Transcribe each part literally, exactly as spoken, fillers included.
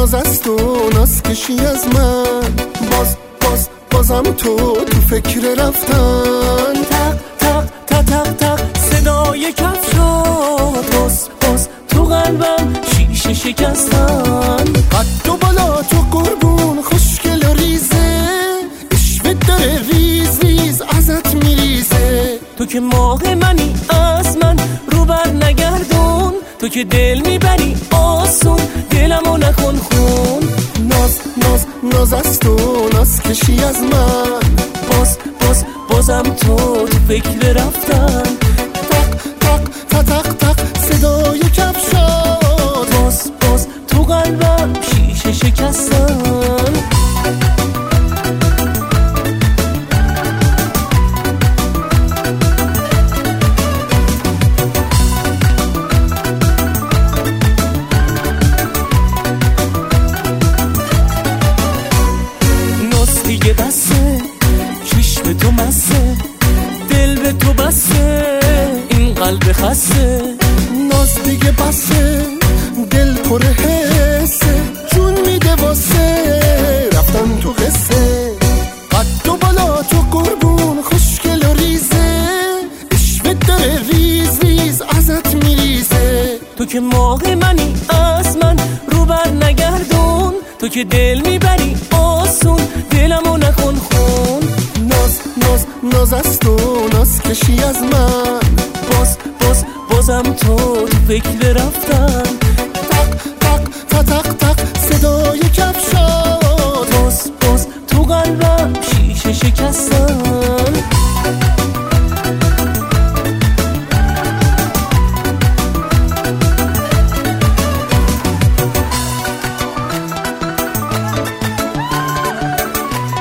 ناز است و ناز کشی از من، باز باز بازم تو تو فکر رفتن. تق تق تق تق تق صدای کفشات، باز باز تو قلبم شیشه شکستن. قد و بالا تو قربون خوشگل و ریزه، عشق داره ریز ریز ازت میریزه. تو که ماه منی از من رو بر نگردون، تو که دل میبری آسون دلمو نکن خون. ناز ناز ناز است و ناز کشی از من، باز باز بازم تو تو فکر رفتن. تق تق تق تق تق صدای کفشات، باز باز تو قلبم شیشه شکستن. دیگه بسه چشم تو مسه، دل به تو بسه این قلب خسته. ناز دیگه بسه دل پر حسه، جون میده واسه رفتن تو قصه. قد و بالا تو قربون خوشگل و ریزه، عشق داره ریز ریز ازت میریزه. تو که ماه منی از من رو بر نگردون، تو که دل میبری آسون دلمو نکن خون. ناز ناز ناز است و ناز کشی از من، باز باز بازم تو تو فکر رفتن. تق تق تق تق تق صدای کفشات، باز باز تو قلبم شیشه شکستن.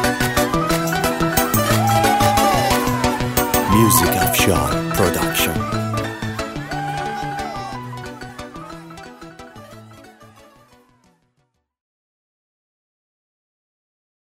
Music Afshar Production.